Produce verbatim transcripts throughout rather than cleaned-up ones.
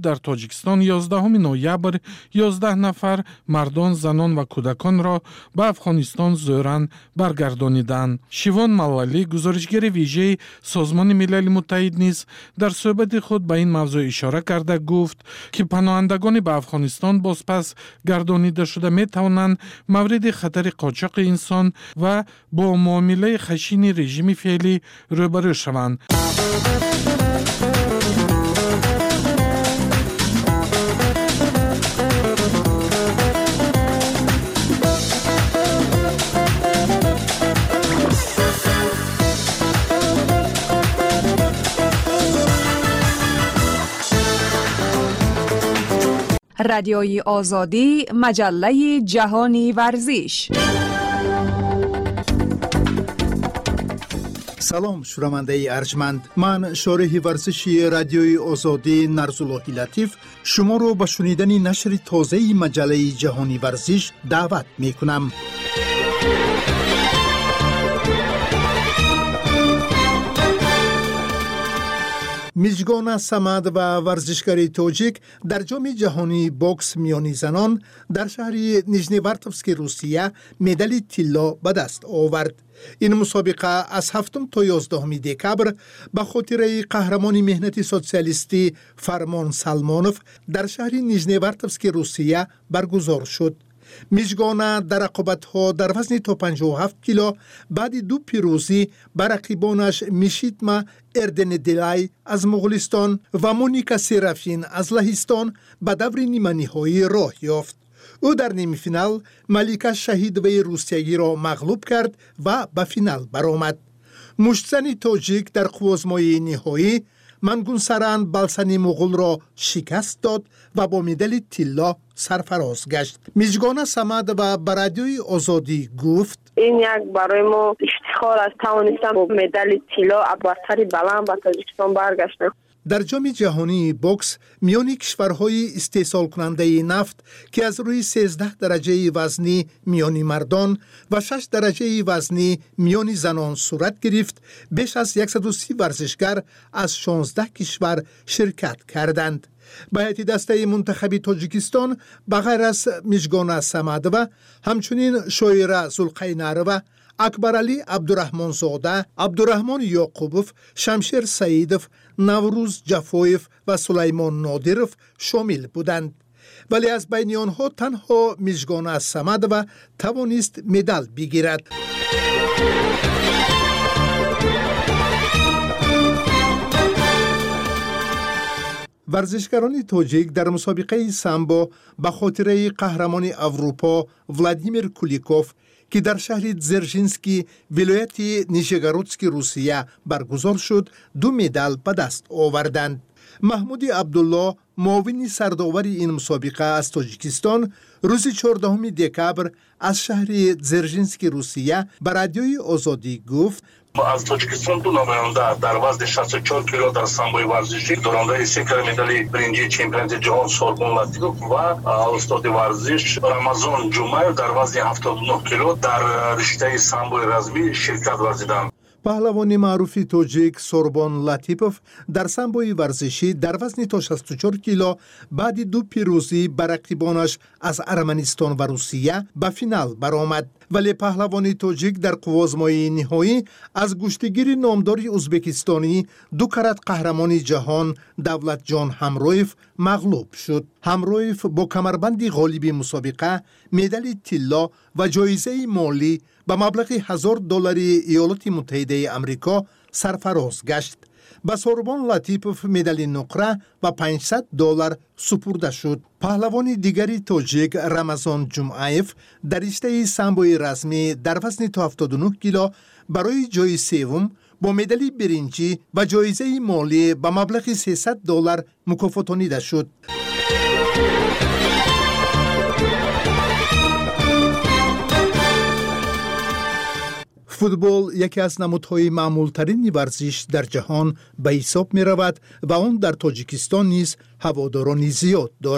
дар Тоҷикистон ёздаҳуми ноябр ёздаҳ нафар мардон, занон ва кӯдаконро ба Афғонистон зӯран баргардониданд. Шивон Маллалӣ, гузоришгири вижаи Созмони Милали Муттаҳид низ дар суҳбати худ ба ин мавзӯъ ишора карда гуфт, ки паноҳандагони ба Афғонистон бозпас гардонида шуда метавонанд мавриди хатари қочоқи инсон ва бо муомилаи хашини режими феълӣ рӯбарӯ шаванд. رادیوی آزادی، مجله جهانی ورزش. سلام شنونده ارجمند، من شارح ورزشی رادیوی آزادی نرزاللهی لطیف شما رو به شنیدن نشر تازه مجله جهانی ورزش دعوت می کنم. میزگان سمد و ورزشکاری توجیک در جام جهانی بوکس میانی زنان در شهر نیژنیوارتوفسک روسیه مدال طلا به دست آورد. این مسابقه از هفتم تا یازدهم دکبر به خاطر قهرمان مهنتی سوسیالیستی فرمان سلمانوف در شهر نیژنیوارتوفسک روسیه برگزار شد. میزگان در رقابت‌ها در وزن تا پنجاه و هفت کیلو بعد دو پیروزی بر رقیبانش میشیتما اردندلای از مغولستان و مونیکا سرافین از لهستان به دور نیمه نهایی راه یافت. او در نیمه فینال ملیکا شهیدوی روسیایی را مغلوب کرد و به فینال برآمد. مشتزن تاجیک در قوزمای نهایی منگونسران بالسانی مغول را شکست داد و با مدال طلا سرفراز گشت. میزگان سمد و برادیوی آزادی گفت این یک برای ما افتخار است توانستم با مدال طلا برتری بلند به تاجیکستان برگشتم. در جام جهانی بوکس میان کشورهای استحصال کننده نفت که از روی سیزده درجه وزنی میان مردان و شش درجه وزنی میان زنان صورت گرفت، بیش از صد و سی ورزشگر از شانزده کشور شرکت کردند. به هیئت دسته منتخب تاجیکستان بغیر از میزگان سمد و همچنین شویره زلقینروا، اکبرعلی عبدالرحمن زاده، عبدالرحمن یعقوبوف، شمشیر سعیدوف، نوروز جفویف و سلیمان نادیروف شامل بودند. ولی از بین آنها تنها میزگان سمد و توانست مدال بگیرد. ورزشکاران تاجیک در مسابقه سامبو به خاطر قهرمان اروپا ولادیمیر کولیکوف که در شهر دزرژینسکی ولایت نیژگورودسک روسیه برگزار شد دو مدال به دست آوردند. محمود عبدالله معاون سردآور این مسابقه از تاجیکستان روز چهاردهم دکبر از شهر دزرژینسک روسیه به رادیوی آزادی گفت از تاجیکستان دو نماینده در وزن شصت و چهار کیلو در سامبوی ورزشی دارنده سکر مدال برنجی چمپیونات جهان سوربون لطیف و استاد ورزش رمضان جمعه در وزن هفتاد و نه کیلو در رشته سامبوی رزمی شرکت ورزیدند. پهلوان معروف توجیک سوربون لطیپوف در سامبوی ورزشی در وزن تا شصت و چهار کیلو بعد دو پیروزی بر رقیبانش از ارمنستان و روسیه به فینال برآمد. ولی پهلوان توجیک در قوزمای نهایی از گشتگیر نامدار ازبکستانی دو کرات قهرمان جهان دولت جان همرویف مغلوب شد. همرویف با کمربند غالب مسابقه مدال طلا و جایزه مالی به مبلغ هزار دلار ایالات متحده آمریکا سرفراز گشت. به سوربون لطیپوف مدال نقره و پانصد دلار سپرده شد. پهلوان دیگری تاجیک رمضان جمعایف در رشته سامبوی رزمی در وزن تا هفتاد و نه کیلو برای جای سوم با مدال برنجی و جایزه مالی به مبلغ سیصد دلار مکافاتانیده شد. فوتبال یکی از نمودهای معمولترین ورزش در جهان به حساب می رود و آن در تاجیکستان نیز هواداران زیاد دارد.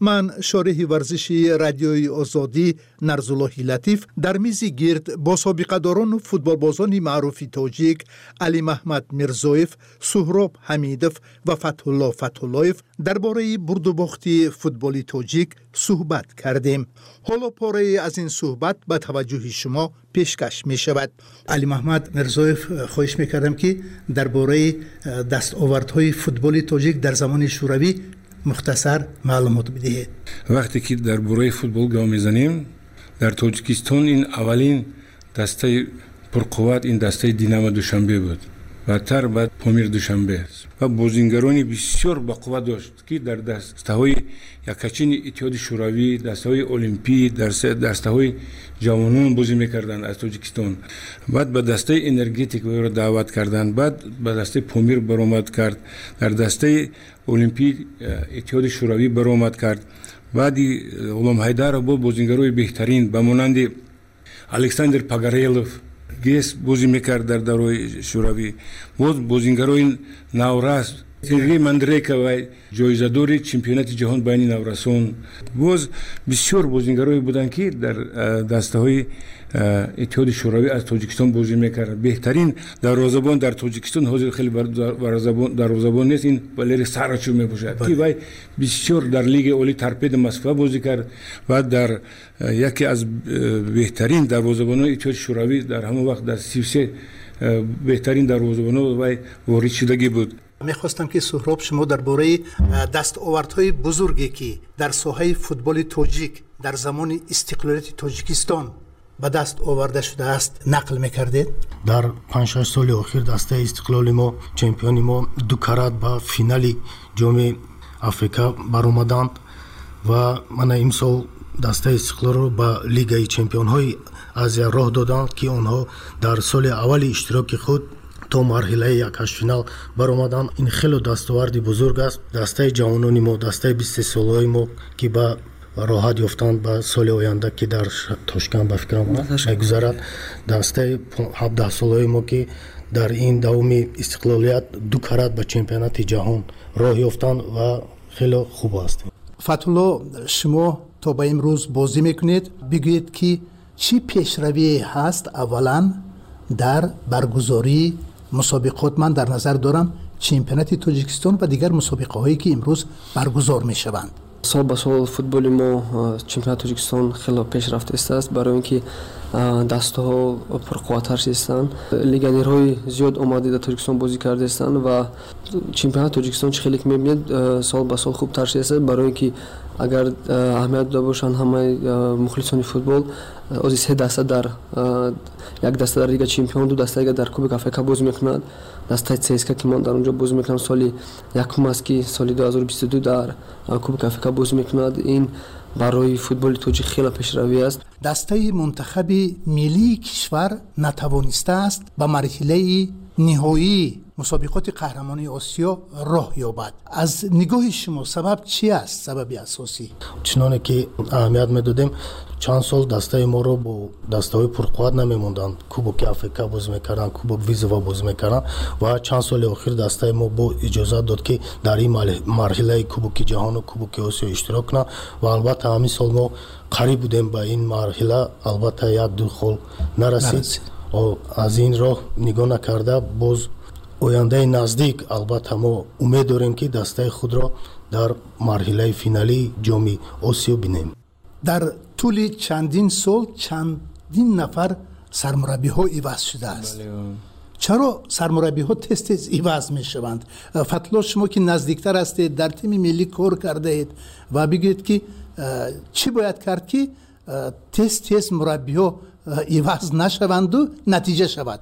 من شارح ورزشی رادیوی آزادی نرزالله لطیف در میز گرد با سابقه‌داران و فوتبالبازان معروف تاجیک علی محمد میرزایف، سهراب حمیدوف و فتح الله فتح اللهیف درباره برد و باخت فوتبالی تاجیک صحبت کردیم. حالا پاره از این صحبت به توجه شما پیشکش می شود. علی محمد میرزایف، خواهش می کردم که درباره دستاوردهای فوتبالی تاجیک در زمان شوروی مختصر معلومات بدهید. وقتی که درباره فوتبال گام میزنیم، در تاجیکستان این اولین دسته پرقوت این دسته دینامو دوشنبه بود و تر بعد پامیر دوشنبه است و بازیگرانی بسیار با قوت داشت که در دسته‌های یکاچین اتحاد شوروی، دسته‌های المپی، در دسته‌های جوانان بازی می‌کردند از تاجیکستان. بعد به دسته انرژتیک او را دعوت کردند، بعد به دسته پامیر برآمد کرد، در دسته المپی اتحاد شوروی برآمد کرد. بعد غلام حیدر با بازیگرای بهترین به مانند الکساندر پاگارلوف گیس بازی میکرد در دورای شوروی. باز بازیگرای نورس سرگئی مندریکا و جایزه‌دار چمپیونات جهان بین نورسان، باز بسیار بازیگرایی بودند که در دسته‌های اتحاد شوروی از تاجیکستان بازی میکردند. بهترین دروازه‌بان در تاجیکستان حاضر خیلی دروازه‌بان نیست، این والری ساراچو میباشد که وای بسیار در لیگ عالی ترپید مسکو بازی کرد و در یکی از بهترین دروازه‌بانان اتحاد شوروی در همون وقت در سی و سه بهترین دروازه‌بان وای وارد شدگی بود. میخواستم که سهراب شما درباره دستاوردهای بزرگی که در ساحه فوتبال تاجیک در زمان استقلالیت تاجیکستان به دست آورده شده است نقل میکردید. در پنج شش سال اخیر دسته استقلال ما، چمپیون ما دو کرات به فینالی جام افریقا برآمدند و من امسال دسته استقلال رو به لیگ چمپیون های آسیا راه دادند که آنها در سال اول اشتراک خود تا مرحله یکش فینال برآمدند. این خیلی دستاوردی بزرگ است. دسته جوانان ما، دسته بیست ساله ما که به راحت یافتند به سال آینده که در تاشکند به فکرم میگذرد، دسته هفده ساله ما که در این دوم استقلالیت دو کرات به چمپیونات جهان راه یافتند و خیلی خوب است. فتح الله، شما تا به امروز بازی میکنید، بگویید که چی پیشروی هست اولا در برگزاری مسابقات؟ من در نظر دارم چمپیونات تاجیکستان و دیگر مسابقه هایی که امروز برگزار می شوند. سال به سال فوتبال ما چمپیونات تاجیکستان خیلی پیشرفته است، برای اینکه دسته‌ها پرقوت‌تر هستند. لیگانی‌های زیاد اومده در تاجیکستان بازی کرده هستند و چمپیونات تاجیکستان خیلی می‌بینید سال به سال خوبتر شده است، برای اینکه اگر اهمیت داشته باشند همه مخلصان فوتبال از سه دسته در یک دسته در لیگ چمپیون، دو دسته در کوبک آفریقا بازی می‌کنند. دسته سیسکا که من در اونجا بازی می‌کنم سالی یکم است که سال دو هزار و بیست و دو در کوبک آفریقا بازی می‌کند. این برای فوتبال تاجیک خیلی پیشروی است. دسته منتخب ملی کشور نتوانسته است به مرحله نهایی مسابقات قهرمانی آسیا راه یابد. از نگاه شما سبب چی است؟ سبب اساسی چنانه که اهمیت میدادیم چند سال دسته ما رو با دسته های پرقوت نمیموندند، کوبک آفریقا بازی میکردن، کوبک ویزوا بازی میکردن و چند سال اخیر دسته ما با اجازه داد که در این مرحله کوبک جهان و کوبک آسیا اشتراک کنند و البته همین سال ما قریب بودیم به این مرحله، البته یک دو خال نرسید. از این راه نگاه نکرده باز آینده نزدیک البته ما امید داریم که دسته خود را در مرحله فینالی جام آسیا بینیم. در طول چندین سال چندین نفر سرمربی ها عوض شده است. چرا سرمربی ها تست تست عوض می شوند؟ فتح الله، شما که نزدیکتر هستید، در تیم ملی کار کرده اید و بگید که چی باید کرد که تست تست مربی ها عوض نشوند و نتیجه شود؟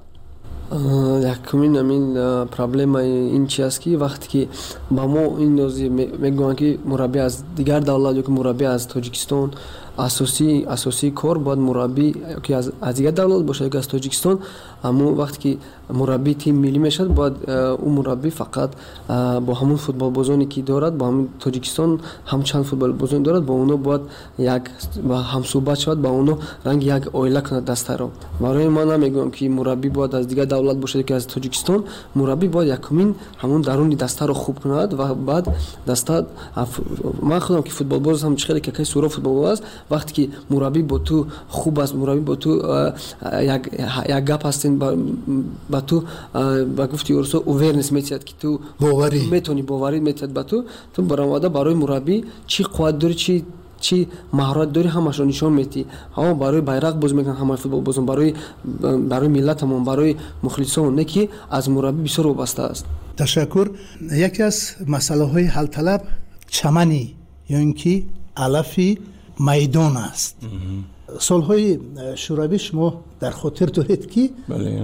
یکمین همین پرابلم این چی است که وقتی که با ما این نوزی میگویند که مربی از دیگر دولت یا که مربی از تاجیکستان اساسی اساسی کار باید مربی که از از دیگر دولت باشه که از تاجیکستان، اما وقتی که مربی تیم ملی میشد باید اون مربی فقط با همون فوتبالبازانی که دارد با همون تاجیکستان هم چند فوتبالبازان دارد با اونو باید یک با هم صحبت شود با اونو رنگ یک اویله کنه دسته رو. برای من نمیگم که مربی باید از دیگه دولت باشه که از تاجیکستان، مربی باید یکمین همون درون دسته رو خوب کند و بعد دسته من خودم که فوتبالباز هم خیلی که سورا فوتبالباز وقتی که مربی با تو خوب است، مربی با تو یک یک گپ هستین با تو با گفتی ورسو اوورنس میتید که تو باوری میتونی باوری میتید با تو تو برآمده برای مربی چی قوت داری چی چی مهارت داری همش رو نشون میدی. ها برای بیرق باز میکنن همه فوتبال بازم برای برای ملتمون برای مخلصون نه که از مربی بسیار وابسته است. تشکر. یکی از مسئله های حل طلب چمنی یا اینکه علفی میدان است. سالهای شوروی شما در خاطر دارید که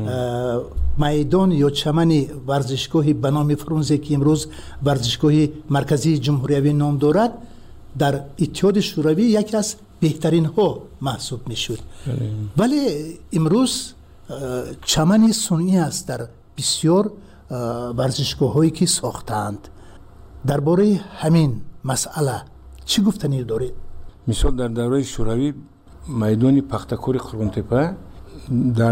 میدان یا چمن ورزشگاهی به نام فرونزه که امروز ورزشگاه مرکزی جمهوری نام دارد در اتحاد شوروی یکی از بهترین ها محسوب می شد. ولی امروز چمن صنعی است در بسیار ورزشگاه هایی که ساختند. درباره همین مسئله چی گفتنی دارید؟ مثال در دوره شوروی میدان پختکور قرغن‌تپه در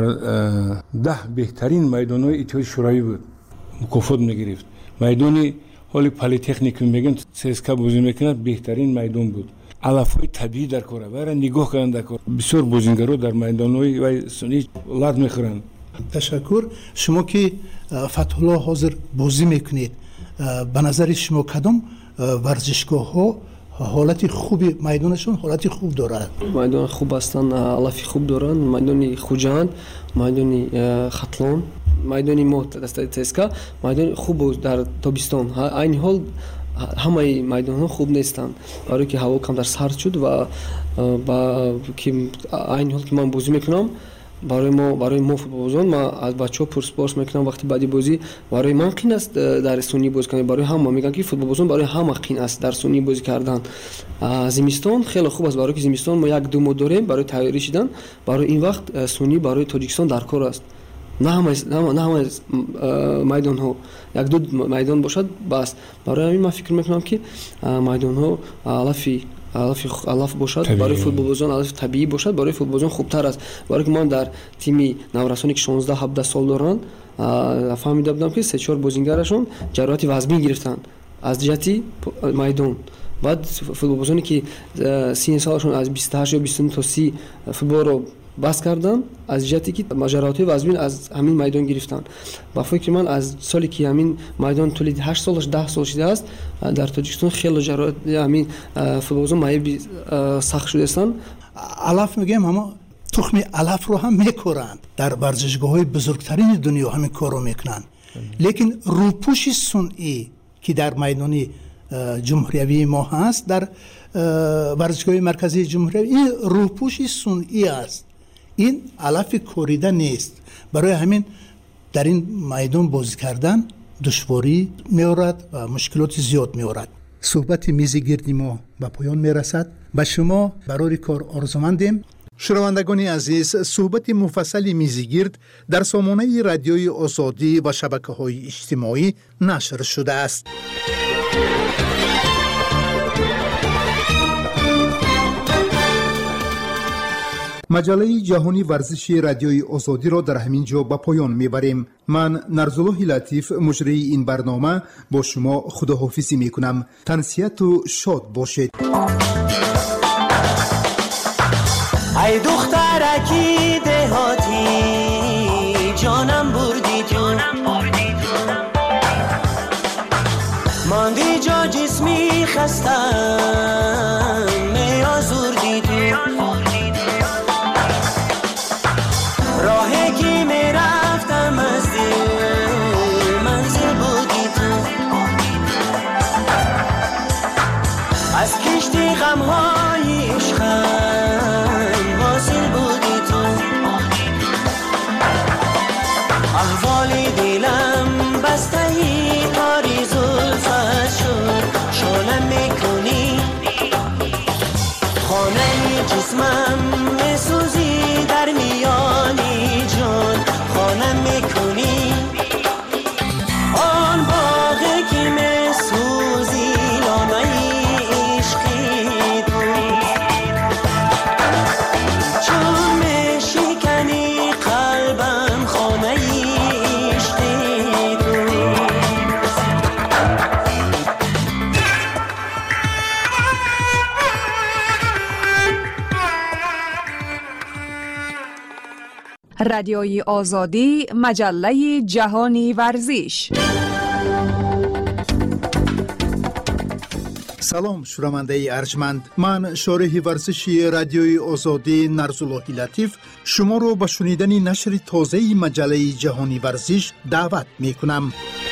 ده بهترین میدان‌های اتحاد شوروی بود، مکافات می‌گرفت. میدانی حالی پلی‌تکنیک میگن سسکا بازی میکنند بهترین میدان بود. علف‌های طبیعی در کار برای نگاه کردن در کار بسیار بازیگرا در میدان‌های و سنی لات میخورند. تشکر. شما که فتح الله حاضر بازی میکنید به نظر شما کدام ورزشگاه‌ها حالت خوبی میدانشون حالت خوب دارند؟ میدان خوب هستند، علفی خوب دارند. میدان خوجند، میدان خطلان، میدان موت دسته تسکا، میدان خوب در تابستان. این حال همه میدان ها خوب نیستند برای که هوا کم در سرد شد و با که این حال که من بازی میکنم برای ما برای ما فوتبالبازان ما از بچه‌ها پرسپارس میکنم وقتی بعدی بازی برای من قین است در سونی بازی کردن. برای همه میگن که فوتبالبازان برای همه قین است در سونی بازی کردن. زمستان خیلی خوب است برای که زمستان ما یک دو ماه داریم برای تیاری شدن. برای این وقت سونی برای تاجیکستان در کار است. نه همه نه همه میدان ها یک دو میدان باشد بس. برای همین من فکر میکنم که میدان ها علفی علف علف باشد طبیعی. برای فوتبالبازان علف طبیعی باشد برای فوتبالبازان خوبتر است. برای که من در تیم نورسانی که شانزده هفده سال دارند فهمیده بودم که سه چهار بازیگرشون جراحت وزبین گرفتن از جهتی میدان. بعد فوتبالبازانی که سن سالشون از بیست و هشت یا بیست و نه تا سی فوتبال رو بس کردن از جهتی که جراحت وزبین از همین میدان گرفتن. با فکر من از سالی که همین میدان تولید هشت سالش ده سال شده است در تاجیکستان خیلی جراحت همین فوتبالبازان مایه سخت شده هستند. علف میگم اما تخم علف رو هم میکورند در ورزشگاه‌های بزرگترین دنیا همین کار رو میکنن. لیکن روپوش صنعی که در میدان جمهوری ما هست در ورزشگاه مرکزی جمهوری این روپوش صنعی است، این علف کوریده نیست. برای همین در این میدان بازی کردن دشواری می‌آورد و مشکلات زیاد می‌آورد. صحبت میز گرد ما به پایان میرسد. به شما برای کار آرزومندیم. شنوندگان عزیز، صحبت مفصل میزگرد در سامانه رادیوی آزادی و شبکه‌های اجتماعی نشر شده است. مجله جهانی ورزشی رادیوی آزادی را در همین جا به پایان میبریم. من نرزالله لطیف مجری این برنامه با شما خداحافظی میکنم. تنسیت و شاد باشید. ای دخترکی دهاتی جانم بردی تو، ماندی جا جسمی خستم می آزردی تو، راهی که می رفتم از دل منزل بودی تو، از کشتی غمهای عشقم حاصل بودی تو، احوال دلم بستهی کاری زلفت شد، شالم میکنی خانه جسمم میسوزی در میانی جان، خانم میکنی رادیوی آزادی مجله جهانی ورزش. سلام شنونده ارجمند، من شارح ورزشی رادیوی آزادی نرزاللهی لطیف شما رو به شنیدن نشر تازه مجله جهانی ورزش دعوت می کنم.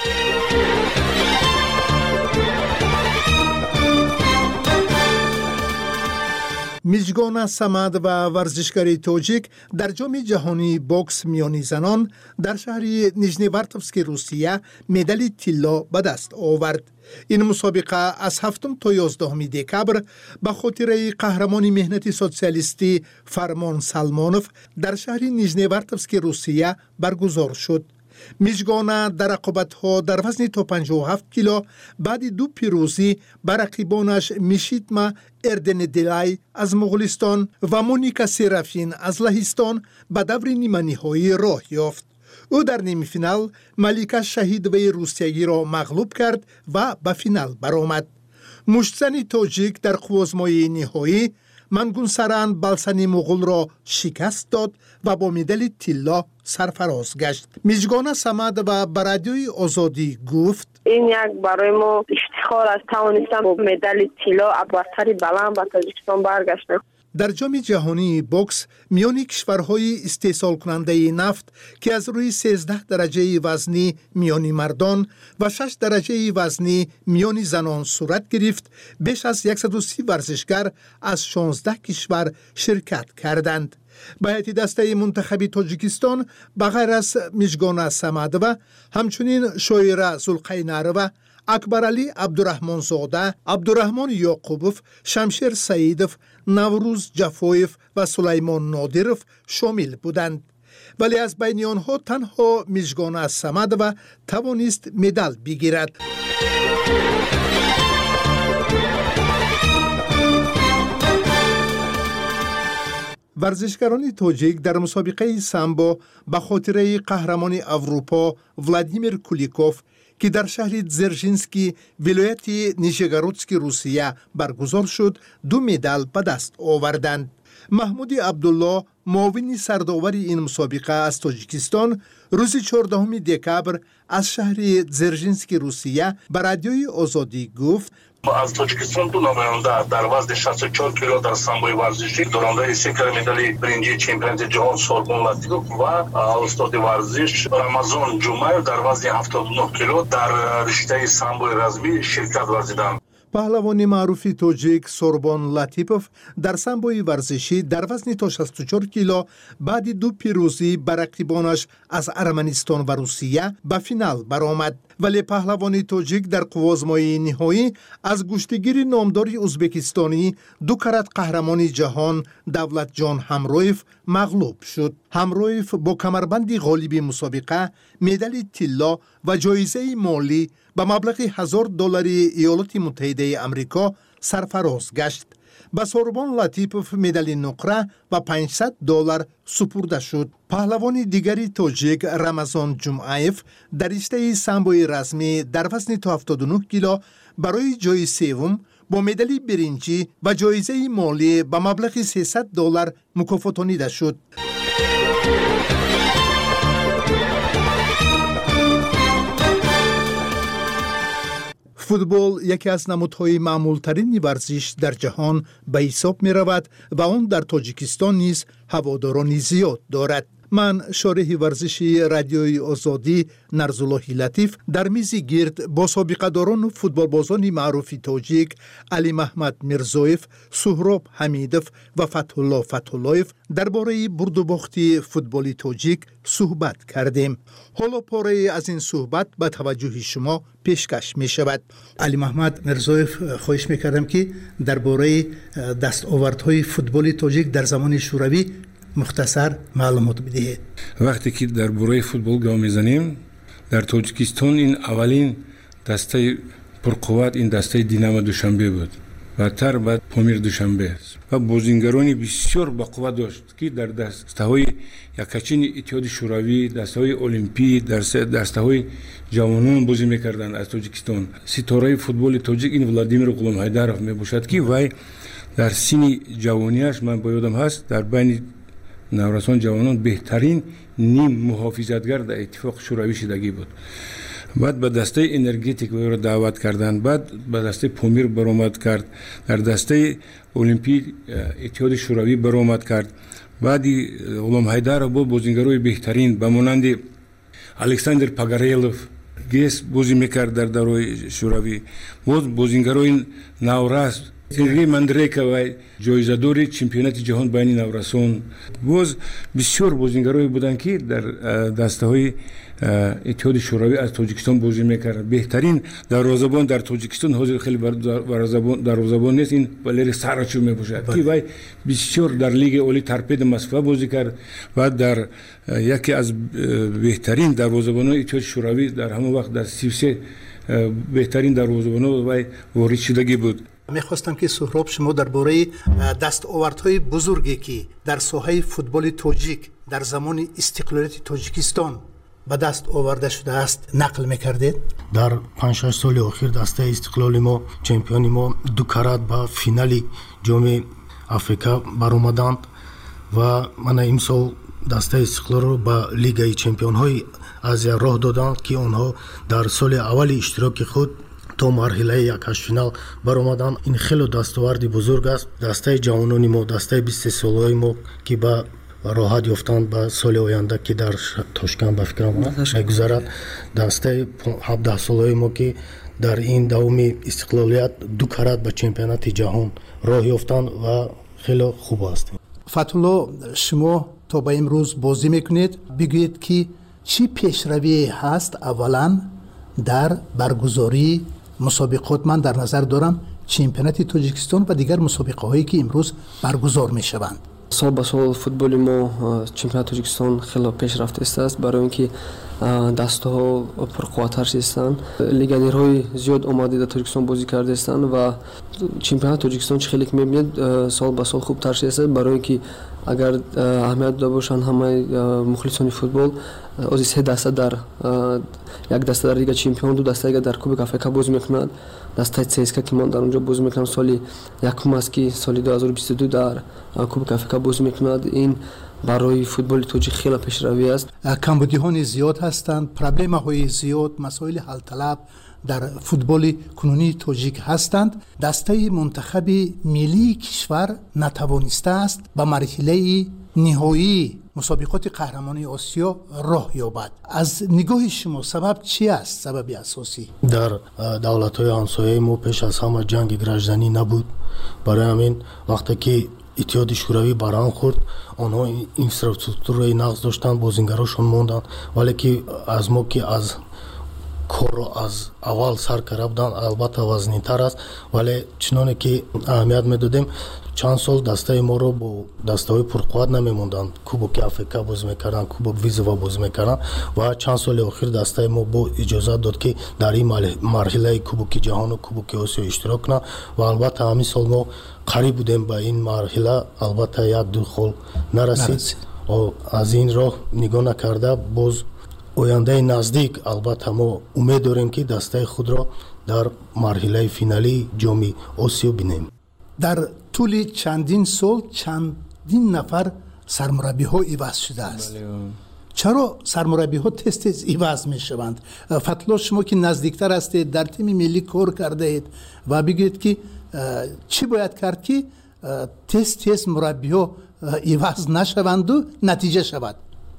میزگان سمد و ورزشکار تاجیک در جام جهانی بوکس میانی زنان در شهر نیژنیوارتوفسک روسیه مدال طلا به دست آورد. این مسابقه از هفتم تا یازدهم دکبر به خاطر قهرمان مهنتی سوسیالیستی فرمان سلمانوف در شهر نیژنیوارتوفسک روسیه برگزار شد. میزگان در رقابت‌ها در وزن تا پنجاه و هفت کیلو بعد دو پیروزی بر رقیبانش میشیتما اردندلای از مغولستان و مونیکا سرافین از لهستان به دور نیمه نهایی راه یافت. او در نیمه فینال ملیکا شهیدوی روسیایی را مغلوب کرد و به فینال برآمد. مشتزن تاجیک در قوزمای نهایی منگونسران بالسانی مغول را شکست داد و با مدال طلا سرفراز گشت. میزگان سمد و برادیوی آزادی گفت این یک برای ما افتخار است توانستم با مدال طلا ابرتری بلند به تاجیکستان برگشتم. در جام جهانی بوکس میان کشورهای استحصال کننده نفت که از روی سیزده درجه وزنی میان مردان و شش درجه وزنی میان زنان صورت گرفت، بیش از صد و سی ورزشکار از شانزده کشور شرکت کردند. به هیئت دسته منتخب تاجیکستان بغیر از میزگان سمدوه همچنین شویره زلقیناروه، اکبر علی عبدالرحمن زاده، عبدالرحمن یعقوبوف، شمشیر سعیدوف، نوروز جفویف و سلیمان نادیروف شامل بودند. ولی از بین آنها تنها میزگان سمدوه توانست مدال بگیرد. ورزشکاران تاجیک در مسابقه سامبو به خاطر قهرمان اروپا ولادیمیر کولیکوف که در شهر دزرژینسکی ولایت نیژگورودسک روسیه برگزار شد دو مدال به دست آوردند. محمود عبدالله معاون سرداور این مسابقه از تاجیکستان روز چهاردهم دکبر از شهر دزرژینسک روسیه به رادیوی آزادی گفت از تاجیکستان دو نماینده در وزن شصت و چهار کیلو در سامبوی ورزشی دارنده سکر مدال برنجی چمپیونات جهان سوربون لاتیف و استاد ورزش رمضان جمعه در وزن هفتاد و نه کیلو در رشته سامبوی رزمی شرکت ورزیدند. پهلوان معروف تاجیک سوربون لاتیپوف در سامبوی ورزشی در وزن تا شصت و چهار کیلو بعد دو پیروزی بر رقیبانش از ارمنستان و روسیه به فینال برآمد. ولی پهلوان تاجیک در قوزمای نهایی از گشتگیر نامدار ازبکستانی دو کرات قهرمان جهان دولت جان همرویف مغلوب شد. همرویف با کمربند غالب مسابقه مدال طلا و جایزه مالی به مبلغ هزار دلار ایالات متحده آمریکا سرفراز گشت. به سوربون لاتیپوف مدال نقره و پانصد دلار سپرده شد. پهلوان دیگری تاجیک رمضان جمعایف در رشته سامبوی رزمی در وزن تا هفتاد و نه کیلو برای جای سوم با مدال برنجی و جایزه مالی به مبلغ سیصد دلار مکافاتانیده شد. فوتبال یکی از نمودهای معمولترین ورزش در جهان به حساب می رود و آن در تاجیکستان نیز هواداران زیاد دارد. من شارح ورزشی رادیوی آزادی نرزاللهی لطیف در میز گرد با سابقه داران و فوتبال بازان معروف تاجیک علی محمد میرزایف، سهراب حمیدوف و فتح الله فتح اللهیف درباره برد و باخت فوتبال تاجیک صحبت کردیم. حالا پاره از این صحبت به توجه شما پیشکش می شود. علی محمد میرزایف خواهش می کردم که درباره دستاوردهای فوتبال تاجیک در زمان شوروی مختصر معلومات بدهید. وقتی که در برای فوتبال گام میزنیم در تاجیکستان این اولین دسته پرقوت این دسته دینامو دوشنبه بود و تر بعد پامیر دوشنبه است و بازیگرانی بسیار با قوت داشت که در دسته‌های یکاچین اتحاد شوروی، دسته‌های المپی، در دسته‌های جوانان بازی می‌کردند از تاجیکستان. ستاره فوتبال تاجیک این ولادیمیر غلامحیدرов میباشد که وای در سن جوانیش من با یادم هست در بین наврасон ҷавонон беҳтарин ним муҳофизатгар дар иттифоқи шӯравӣ шудагӣ буд. баъд ба дастаи энергетик ӯро даъват карданд, баъд ба дастаи помир баромад кард, дар дастаи олимпии иттиҳоди шӯравӣ баромад кард. баъди ғулом ҳайдаров бо бозингарои беҳтарин ба монанди александр пагарелов гес бозӣ мекард дар давраи шӯравӣ, боз бозингарои наврас Сергей Мандрековай ҷоизадори чемпионати ҷаҳон байни наврасон, боз бисёр бозингарои буданд ки дар дастаҳои иттиҳоди шӯравӣ аз Тоҷикистон бозӣ мекарданд. беҳтарин дарвозабон дар Тоҷикистон ҳозир хеле дарвозабон нест, ин Валерий Сарачев мебошад ки вай бисёр дар лигаи оли Торпедо Москва бозӣ кард ва дар яке аз беҳтарин дарвозабонони иттиҳоди шӯравӣ дар ҳамон вақт дар сию се беҳтарин дарвозабоно вай ворид шудагӣ буд. мехостам ки Суҳроб шумо дар бораи дастовардҳои бузурге ки дар соҳаи футболи тоҷик дар замони истиқлолияти Тоҷикистон ба даст оварда шудааст нақл мекардед. дар панҷ шаш соли охир дастаи истиқлоли мо, чемпиони мо ду карат ба финали ҷоми Африка баромаданд ва мана имсол дастаи истиқлолро ба лигаи чемпионҳои Азия роҳ доданд ки онҳо дар соли аввали иштироки худ то марҳилаи якашфинал баромаданд. ин хело дастоварди бузург аст. дастаи ҷавонони мо, дастаи бисту солаи мо ки ба роҳат ёфтанд ба соли оянда ки дар Тошкент ба фикрам мегузарад, дастаи ҳабдаҳ солаи мо ки дар ин давоми истиқлолият ду карат ба чемпионати ҷаҳон роҳ ёфтанд ва хело хуб аст. Фатулло, шумо то ба имрӯз бозӣ мекунед, бигӯед ки чӣ пешравие ҳаст аввалан дар баргузории мусобиқот. Ман дар назар дорам чемпионати Тоҷикистон ва дигар мусобиқаҳое ки имрӯз баргузор мешаванд. сол ба сол футболи мо чемпионати Тоҷикистон хело пешрафт истааст, барои ин ки дастаҳо пурқувваттар шудастанд. Легионерҳои зиёд омади дар Тоҷикистон бозӣ кардастанд ва чемпионати Тоҷикистон чӣ хеле ки мебинед сол ба сол хубтар шудааст, барои ин ки агар аҳамият дода бошанд ҳамаи мухлисони футбол ози се даста дар як даста дар Лига Чемпион, ду даста дар Кубок Африка бозӣ мекунад. Дастаи ЦСКА ки ман дар онҷо бозӣ мекунам соли якум аст ки соли ду ҳазору бисту ду дар Кубок Африка бозӣ мекунад. Ин барои футболи тоҷик хеле пешравӣ аст. Камбудиҳои зиёд ҳастанд, проблемаҳои зиёд, масоили ҳалталаб дар футболи кунунии тоҷик ҳастанд. Дастаи мунтахаби миллии кишвар натавонистааст ба марҳилаи ниҳоии мусобиқоти қаҳрамонии Осиё роҳ ёбад. Аз нигоҳи шумо сабаб чи аст? Сабаби асосӣ дар давлатҳои ҳамсояи мо пеш аз ҳама ҷанги гражданӣ набуд. барои ҳамин вақте ки иттиҳоди шӯравӣ барҳам хӯрд, онҳо инфраструктураи нағз доштанд, бозингарошон монданд, вале ки аз мо ки аз корро аз аввал сар кара буданд, албатта вазнинтар аст, вале чуноне ки аҳамият медодем, чанд сол дастаи моро бо дастаҳои пурқувват намемонданд. Кубоки Африка бозӣ мекарданд, Кубок Визова бозӣ мекарданд ва чанд соли охир дастаи мо бо иҷозат дод ки дар ин марҳилаи Кубоки ҷаҳону Кубоки Осиё иштирок кунанд ва албатта ҳамин сол мо қариб будем ба ин марҳила, албатта як ду хол нарасид. аз ин роҳ нигоҳ накарда боз ояндаи наздик албатта мо умед дорем ки дастаи худро дар марҳилаи финалии ҷоми Осиё бинем. дар тӯли чандин сол чандин нафар сармураббиҳо иваз шудааст. чаро сармураббиҳо тез тез иваз мешаванд? Фатло, шумо ки наздиктар ҳастед, дар тими миллӣ кор кардаед ва бигӯед ки чӣ бояд кард ки тез тез мураббиҳо иваз нашаванду натиҷа шавад?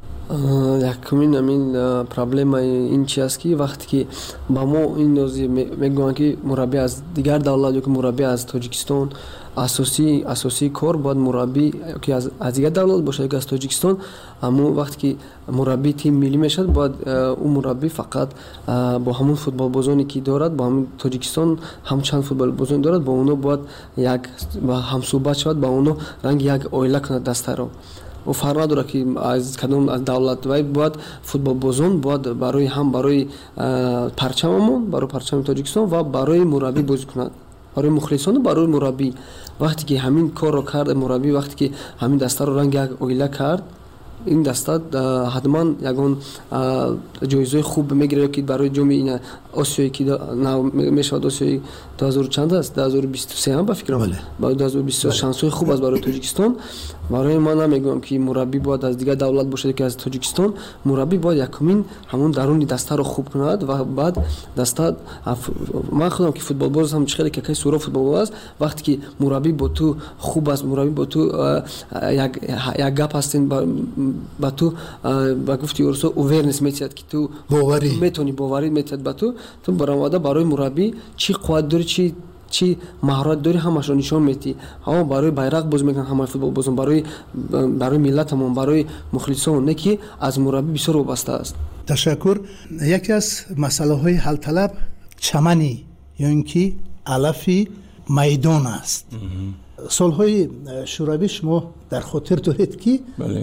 Якумин амин проблемаи ин чи аст ки вақте ки ба мо ин нози мегӯянд ки мураббӣ аз дигар давлат ё ки мураббӣ аз Тоҷикистон, асосии асосии кор бояд мураббӣ ки аз дигар давлат бошад ё аз Тоҷикистон. аммо вақте ки мураббӣ тим миллӣ мешавад, бояд ӯ мураббӣ фақат бо ҳамон футболбозоне ки дорад, бо ҳамин Тоҷикистон ҳамчанд футболбозоне дорад, бо онҳо бояд як ҳамсӯҳбат шавад, ба онҳо ранги як оила кунад дастаро. ӯ фарқ надорад ки аз кадом аз давлат, вай бояд футболбозон бояд барои ҳам барои парчамамон, барои парчами Тоҷикистон ва барои мураббӣ бозӣ кунад, барои мухлисону барои мураббӣ. вақте ки ҳамин корро кард мураббӣ, вақте ки ҳамин дастаро ранги як оила кард, این دسته حتما یگان جایزه خوب میگیره که برای جام آسیایی که میشود آسیایی دو هزار چند است دو هزار و بیست و سه هم به فکرم با دو هزار و بیست و سه شانس خوب است برای تاجیکستان. برای من نمیگم که مربی باید از دیگه دولت باشه که از تاجیکستان مربی باید یکمین همون درون دسته رو خوب کند و بعد دسته من خودم که فوتبال باز هم خیلی که کی سورا فوتبال باز وقتی که مربی با تو خوب است مربی با تو یک یک گپ هستین با تو با گفتی اورسو اوورنس میتید که تو باوری میتونی باوری میتید با تو تو برآمده برای مربی چی قوت داری چی چی مهارت داری همش رو نشون میدی. ها برای بیرق باز میگن همه فوتبال بازم برای برای ملتمون برای مخلصون نه که از مربی بسیار وابسته است. تشکر. یکی از مسئله های حل طلب چمنی یا اینکه علفی میدان است. سالهای شوروی شما در خاطر دارید که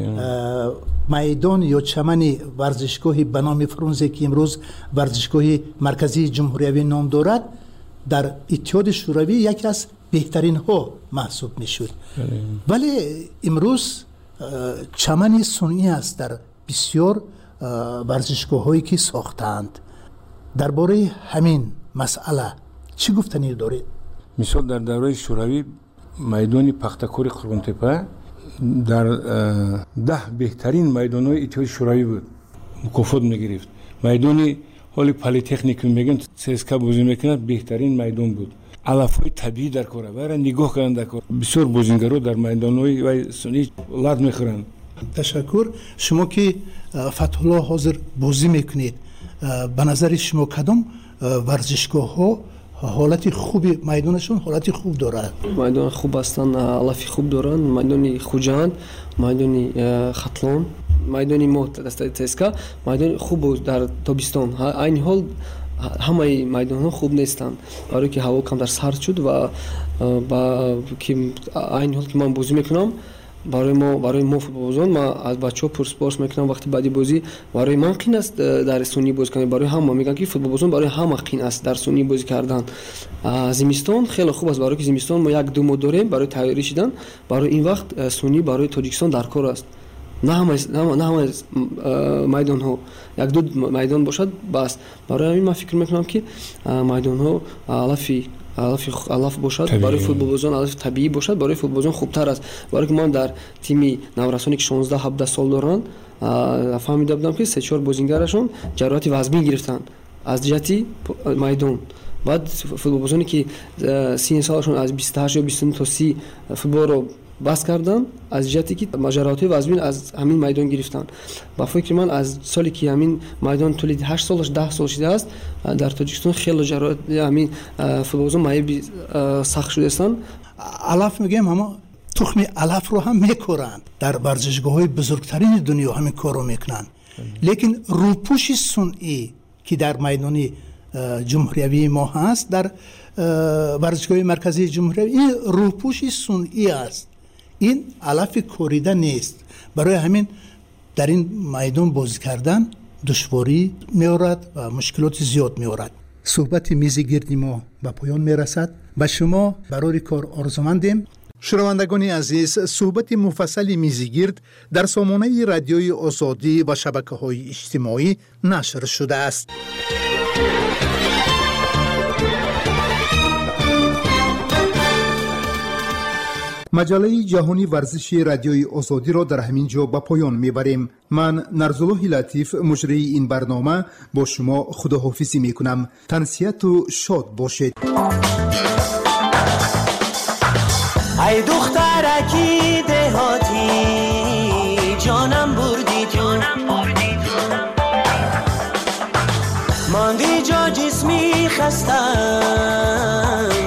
میدان یا چمن ورزشگاهی به نام فرونزه که امروز ورزشگاه مرکزی جمهوری نام دارد در اتحاد شوروی یکی از بهترین ها محسوب میشد. ولی امروز چمن صنعی است در بسیار ورزشگاه هایی که ساختند. درباره همین مسئله چی گفتنی دارید؟ مثال در دوره شوروی میدان پختکور قرغنتپه در ده بهترین میدان‌های اتحاد شوروی بود، مکافات می‌گرفت. میدانی حالی پلی‌تکنیک میگن سیسکا بازی میکنند بهترین میدان بود. علف‌های طبیعی در کار برای نگاه کردن در کار بسیار بازیگرا در میدان‌های و سنی لات میخورند. تشکر. شما که فتح الله حاضر بازی میکنید به نظر شما کدام ورزشگاه‌ها حالت خوبی میدانشون حالت خوب دارند؟ میدان خوب هستند، علفی خوب دارند. میدان خوجند، میدان خطلان، میدان موت دسته تسکا میدان خوب در تابستان. این حال همه میدان ها خوب نیستند برای که هوا کم در سرد شد و با که این حال که من بازی میکنم برای ما برای ما فوتبال بازان ما از بچه‌ها پرسپورس میکنم وقتی بعدی بازی برای من قین است در سونی بازی کردن. برای همه میگن که فوتبال بازان برای همه قین است در سونی بازی کردن. زمستان خیلی خوب است برای که زمستان ما یک دو ماه داریم برای تیاری شدن. برای این وقت سونی برای تاجیکستان در کار است. نه همه نه همه میدان ها یک دو میدان باشد بس. برای همین من فکر میکنم که میدان ها علفی علف علف باشد طبیعی. برای فوتبال بازان علف طبیعی باشد برای فوتبال بازان خوبتر است. برای که من در تیم نورسانی که شانزده هفده سال دارند فهمیده بودم که سه چهار بازیگرشون جراحت وزنی گرفتن از جهتی میدان. بعد فوتبال بازانی که سن سالشون از بیست و هشت یا بیست و نه تا سی فوتبال رو بس کردن از جهتی که مجرات وزمین از همین میدان گرفتن. با فکر من از سالی که همین میدان تولید هشت سالش ده سال شده است در تاجیکستان خیلی جرات همین فوتبالبازان مایه سخت شده هستند. علف میگم اما تخم علف رو هم میکورند در ورزشگاه‌های بزرگترین دنیا همین کار رو میکنن. لیکن روپوش صنعی که در میدان جمهوری ما هست در ورزشگاه مرکزی جمهوری این روپوش صنعی است. این علف کوریده نیست. برای همین در این میدان بازی کردن دشواری می‌آورد و مشکلات زیاد می‌آورد. صحبت میز گرد ما به پایان میرسد. به شما برای کار آرزومندیم. شنوندگان عزیز، صحبت مفصل میز گرد در سامانه رادیوی آزادی و شبکه‌های اجتماعی نشر شده است. مجله جهانی ورزشی رادیوی آزادی را در همین جا به پایان میبریم. من نرزالله لطیف مجری این برنامه با شما خداحافظی میکنم. تنسیت و شاد باشید. ای دخترکی دهاتی جانم بردی تو ماندی جا جسمی خستم